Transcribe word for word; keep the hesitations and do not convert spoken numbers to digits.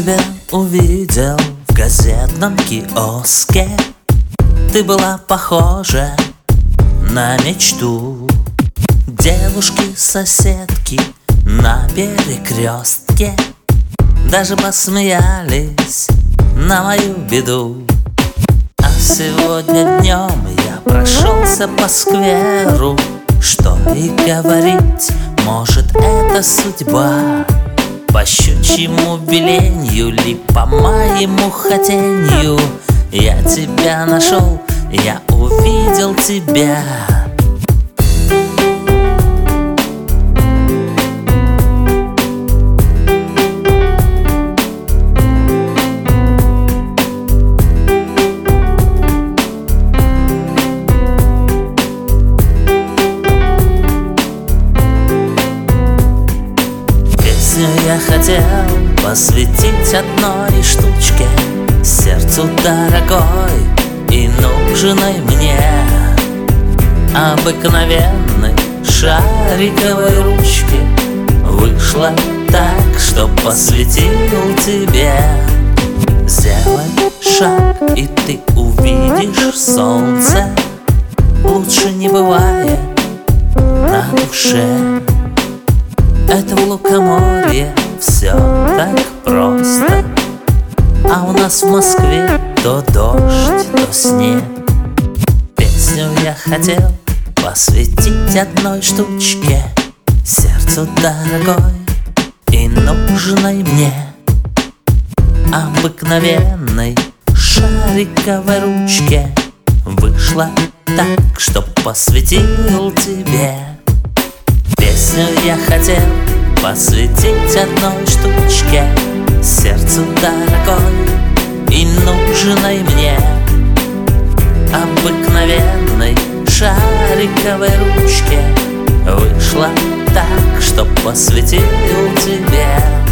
тебя увидел в газетном киоске. Ты была похожа на мечту девушки-соседки на перекрестке. Даже посмеялись на мою беду. А сегодня днем я прошелся по скверу. Что и говорить, может, это судьба. По щучьему веленью ли, по моему хотенью я тебя нашел, я увидел тебя. Я хотел посвятить одной штучке, сердцу дорогой и нужной мне, обыкновенной шариковой ручке. Вышло так, что посвятил тебе. Сделай шаг, и ты увидишь солнце. Лучше не бывает на душе. Это в лукоморье все так просто, а у нас в Москве то дождь, то снег. Песню я хотел посвятить одной штучке, сердцу дорогой и нужной мне, обыкновенной шариковой ручке. Вышло так, что посвятил тебе. Песню я хотел посвятить одной штучке, сердцу дорогой и нужной мне, обыкновенной шариковой ручке. Вышло так, что посвятил тебе.